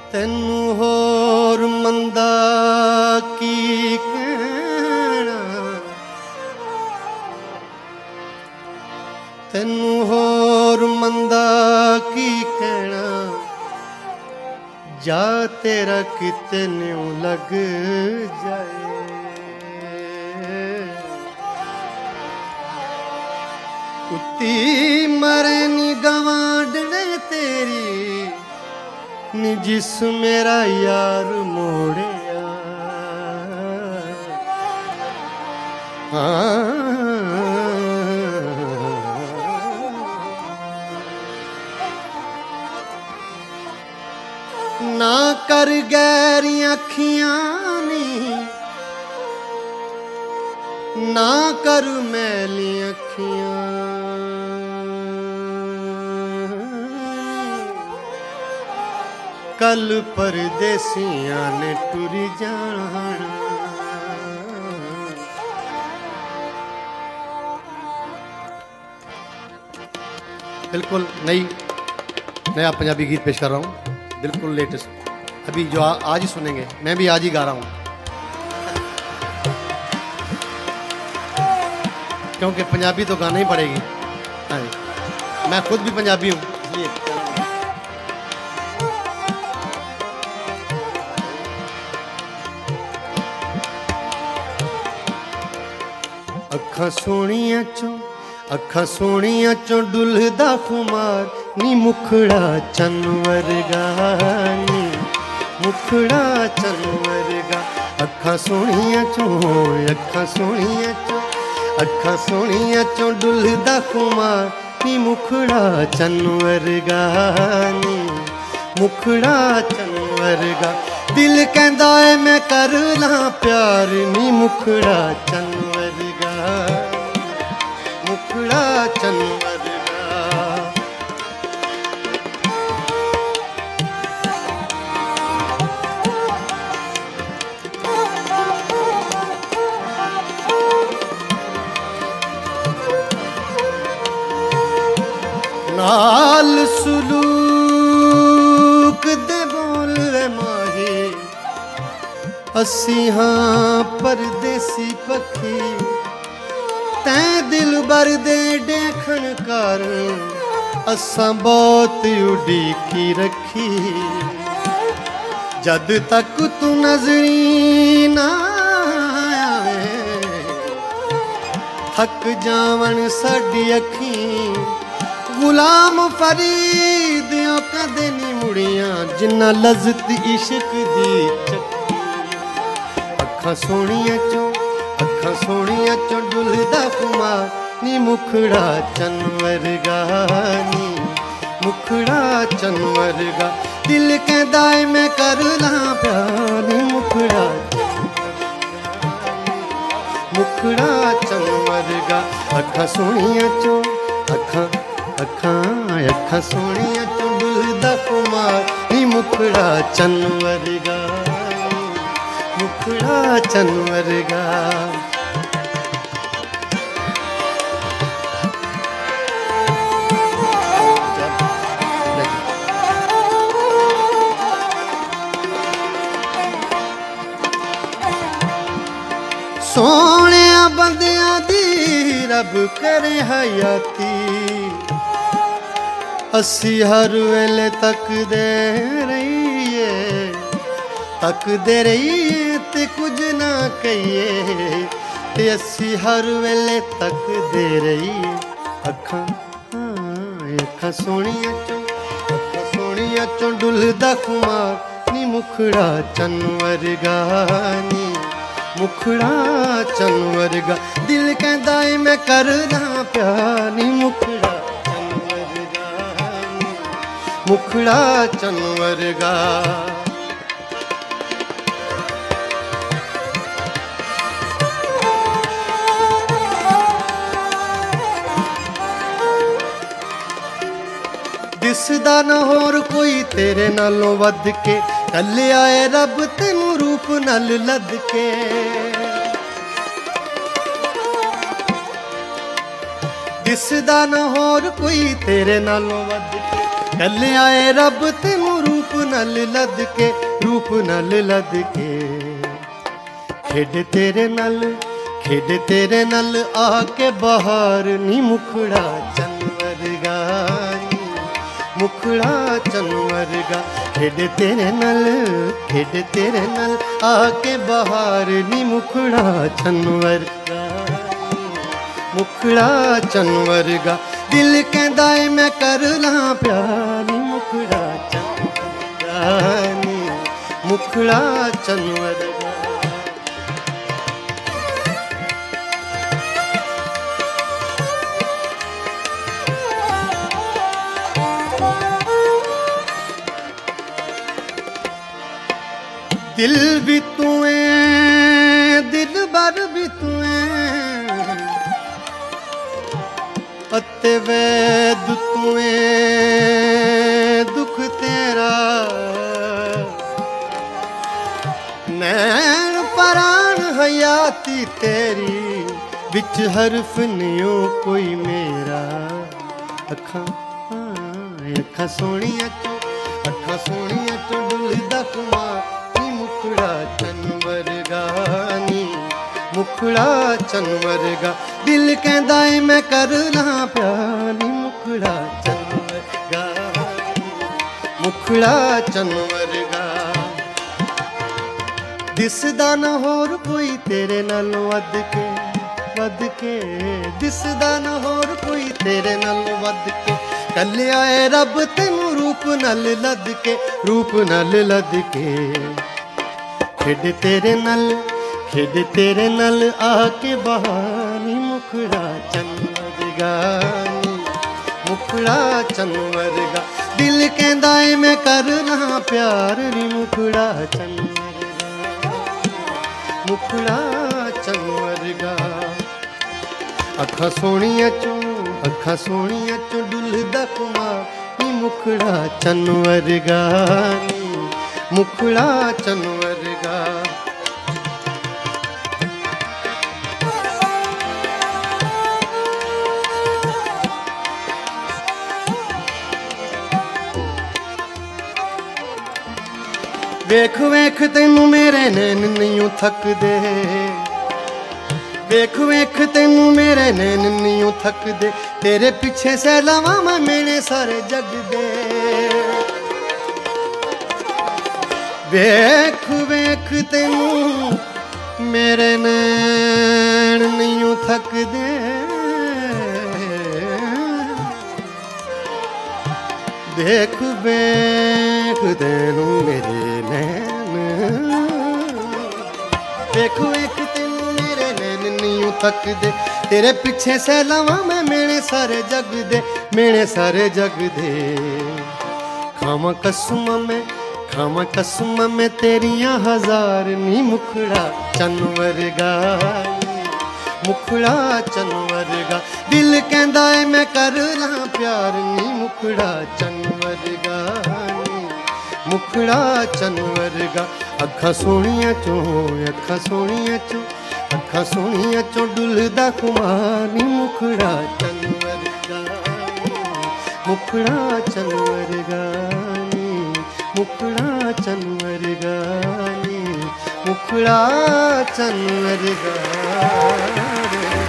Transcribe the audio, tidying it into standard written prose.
ਤੈਨੂੰ ਹੋਰ ਮੰਦਾ ਕੀ ਕਹਿਣਾ, ਤੈਨੂੰ ਹੋਰ ਮੰਦਾ ਕੀ ਕਹਿਣਾ, ਜਾ ਤੇਰਾ ਕਿਤੇ ਨਿਉ ਲੱਗ ਜਾਏ। ਕੁੱਤੀ ਮਰੇ ਨੀ ਗਵਾਂਢਣੇ ਤੇਰੀ, ਨੀ ਜਿਸ ਮੇਰਾ ਯਾਰ ਮੋੜਿਆ। ਨਾ ਕਰ ਗੈਰੀਆਂ ਅੱਖੀਆਂ ਨੀ, ਨਾ ਕਰ ਮੈਲੀਆਂ ਅੱਖੀਆਂ, ਕੱਲ ਪਰਦੇਸੀਆਂ ਨੇ ਟੁਰ ਜਾਣਾ। बिल्कुल नया पंजाबी गीत पेश कर रहा हूँ, बिल्कुल लेटेस्ट, अभी जो आज ही सुनेंगे, मैं भी आज ही गा रहा हूँ क्योंकि पंजाबी तो गाना ही पड़ेगी। हाँ जी, मैं खुद भी पंजाबी हूँ इसलिए। अखा सोनिया चों डुलदा खुमार, नी मुखड़ा चन वर्गा, नी मुखड़ा चन वर्गा। अखा सोनिया चों डुलदा खुमार, नी मुखड़ा चन वर्गा, नी मुखड़ा चन वर्गा। दिल कहंदा है मैं कर ला प्यार, नी मुखड़ा चन वर्गा, मुखड़ा चन वर्गा। नाल सुलूक दे बोल माही, असी हाँ परदेसी पखी, तैं दिल बर दे देखन कर, असां बहुत उड़ीकी रखी। जद तक तू नजरी ना आवे, थक जावन साडी अखी। गुलाम फरीद कदे नी मुड़ियां, जिन्ना लज़त इश्क दी चक्की। अखा सोनिया चों डुलदा खुमार, नी मुखड़ा चन वर्गा, नी मुखड़ा चन वर्गा। दिल कहंदा है मैं कर ला प्यार, नी मुखड़ा चन वर्गा। अखा सोनिया चों अखा सोनिया चों डुलदा खुमार, नी मुखड़ा चन वर्गा, मुखड़ा चन वर्गा। सोहणिया बंदियां दी रब करे हयाती, असी हर वेले तकदे रहिए ते कुछ ना कहिए, ते असी हर वेले तकदे रहिए। अखा सोनिया चों डुलदा खुमार, नी मुखड़ा चन वर्गा, नी मुखड़ा चन वर्गा। दिल कहंदा है मैं करना प्यार, नी मुखड़ा चन वर्गा, मुखड़ा चन वर्गा। दिसदा न होर कोई तेरे नालों वध के, कल आए रब तेनू रूप नल लद के। दिसदा न होर कोई तेरे नालों वध के, कल आए रब तेनू रूप नल लद के, रूप नल लद के। खेड तेरे नल आके बहार नी मुखड़ा चन्न वर्गा नी, मुखड़ा चन्न वर्गा। खेड तेरे नल आके बहार नी मुखड़ा चन्न वर्गा नी, मुखड़ा चन्न वर्गा। दिल कहंदा है मैं कर ला प्यार नी, मुखड़ा चन्न वर्गा नी, मुखड़ा चन्न वर्गा। दिल भी तू है, दिल बर भी तू है, अते वैद तू है दुख तेरा। नैन परान हयाती तेरी, विच हरफ नियो कोई मेरा। अखा अखा सोहणियां चो डुलदा कुमा, मुखड़ा चन्न वर्गा नी, मुखड़ा चन्न वर्गा। दिल कहंदा है मैं कर ला प्यार नी, मुखड़ा चन्न वर्गा नी, मुखड़ा चन्न वर्गा। दिसदा ना होर कोई तेरे नालों वध के, दिसदा ना होर कोई तेरे नालों वध के। कल्लिया है रब तैनूं रूप नल लद के, रूप नल लद के। खेड तेरे नल आके बहार नी, मुखड़ा चन्न वर्गा नी, मुखड़ा चन्न वर्गा। दिल कहंदा है मैं कर ला प्यार नी, मुखड़ा चन्न वर्गा, मुखड़ा चन्न वर्गा। अखा सोहणियां चो डुलदा कुमा नी, मुखड़ा चन्न वर्गा नी, मुखड़ा चन्न वर्गा। वेख वेख तैनू मेरे नैन नहीं थकदे, वेख वेख तैनू मेरे नैन नहीं थकदे। तेरे पिछे सैलावां मैं मेरे सारे जग दे। वेख वेख तैनू मेरे नैन नहीं थकदे। देख वेख तैनू मेरे नैन, देख वेख तैनू मेरे नैन नहीं थकदे। तेरे पिछे सैलावां मैं मेरे सारे जग दे, मेरे सारे जग दे। खावां कसम में तेरियां हजार नी, मुखड़ा चन्न वर्गा नी, मुखड़ा चन्न वर्गा। दिल कहंदा है मैं कर ला प्यार नी, मुखड़ा चन्न वर्गा नी, मुखड़ा चन्न वर्गा। अखा सोहणियां चो डुलदा कुमा नी, मुखड़ा चन्न वर्गा नी, मुखड़ा चन्न वर्गा नी, मुखड़ा चन्न वर्गा नी, मुखड़ा चन्न वर्गा।